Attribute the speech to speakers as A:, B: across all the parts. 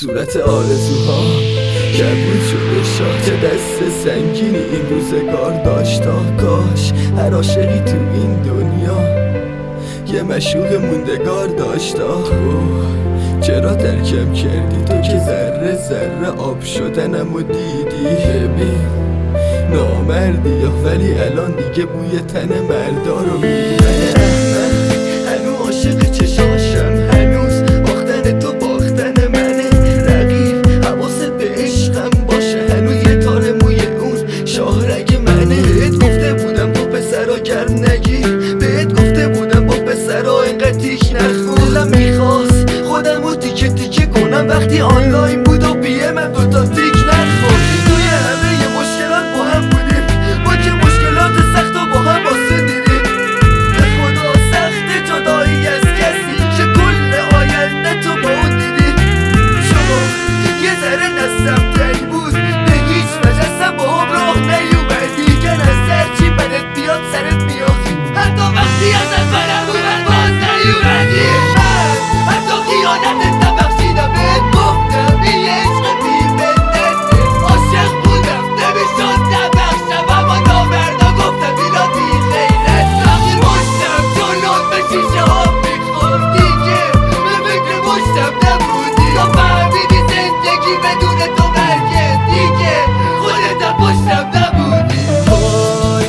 A: صورت آرزوها کبود شده شاه، دست سنگینی این روزگار داشتا. کاش هر عاشقی تو این دنیا یه مشوق موندگار داشتا. چرا ترکم کردی تو که ذره ذره آب شدنم و دیدی؟ ببین نامردی یا ولی الان دیگه بوی تن مردا رو میبینی. هنوز عاشق چشاشم، هنوز باختن تو باختن منه. رقیب حواست به عشقم باشه، هنوز یه تار موی اون شاهرگ منه. بهت گفته بودم با پسرا گرم نگیر، بهت گفته بودم با پسرا اینقدر تیک نخون. دلم میخواست خودم رو تیکه تیکه کنم وقتی آنلاین بود و پیه من دوتا تیک نخون. توی همه یه مشکلات با هم بودیم، با که مشکلات سخت و با هم آسودیدیم. به خدا سخت جدایی از کسی که کل آینده تو با اون دیدی. شما یه ذره دستم تنگ بود، به هیچ وجه اصلا با هم راه نیومدی. کن از سرچی بدت بیاد سرت بیاد، حتی وقتی ازت برم اومد باز نیومدی. من حتی خیانتت نبخشیدم، بهت گفتم این عشق بی‌منته. عاشق بودم نمیشد نبخشم، اما نامردا گفتم اینا بی غیرت. وقتی مشتم جلوت به شیشه ها میخورد دیگه به فکر مشتم نبودی. تا فهمیدی زندگی بدون تو مرگه دیگه، خودت پشتم نبودی. حال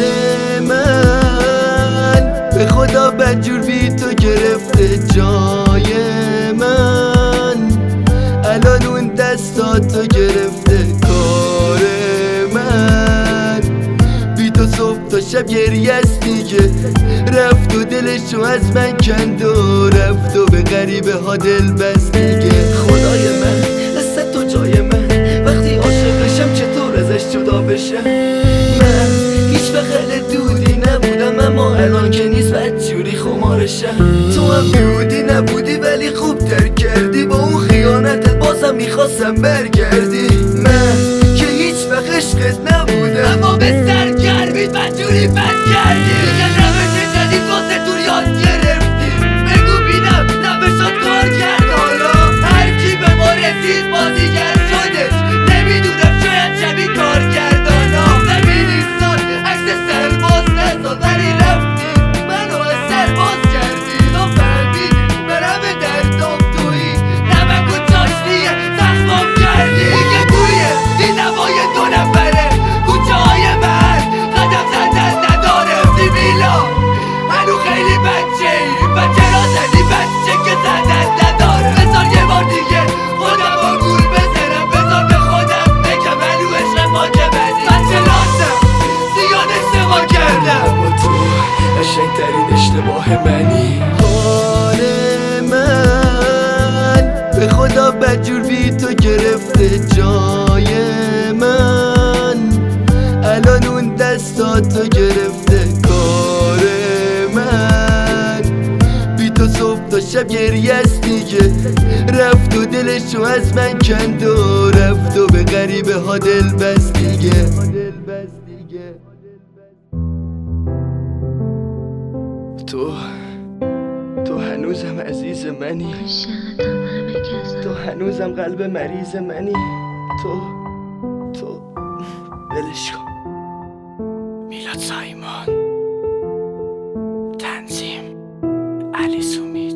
A: من به خدا بدجور بی تو گرفته جای من. الان اون دستاتو گرفته کار من. بی تو صبح تا شب گریه است دیگه، رفت و دلشو از من کند و رفت و به غریبه ها دل بست دیگه. خدای من دست تو جای من، وقتی عاشقشم چطور ازش جدا بشم؟ من هیچ وقت دودی نبودم، اما الان که نیست بدجوری خمارشم. تو هم دودی نبودی ولی خوب ترک کردی، با اون خیانتت بازم میخواستم برگردی. من که هیچ وقت عشقت نبودم، اما به سرگرمیت بدجوری بد کردی. دیگه روش جدید واسه تو یاد گرفتی، بگو بینم نبشد کار کرد. حالا هر کی به ما رسید بازیگر شدش، نمیدونم شاید شبیه کار کردانا. زمین ایستاد عکس سرباز نزاد ولی رفتی منو از سرباز کردی. تو فهمیدی برم دردام تویی، نمک و چاشنیه زخمام کردی. دیگه توی این نوای دو نفره کوچه های من قدم زدن نداره سیبیلا. هنو خیلی بچه ای بچه را زدی، بچه که زدن نداره. بذار یه بار دیگه خودم با گول بزنم، بذار به خودم بگم هنو عشق ما که بدی. بچه لازم زیاد اشتباه کردم، با تو قشنگترین اشتباه منی. حال من به خدا بدجور بی تو گرفته جای من. الان اون دستاتو گرفته کار من. بی تو صبح تا شب گریه است دیگه، رفت و دلشو از من کند و رفت و به غریبه ها دل بست دیگه. تو هنوزم عزیز منی، تو هنوزم قلب مریض منی. تو ولش کن. میلاد سایمان، تنظیم علی سومی.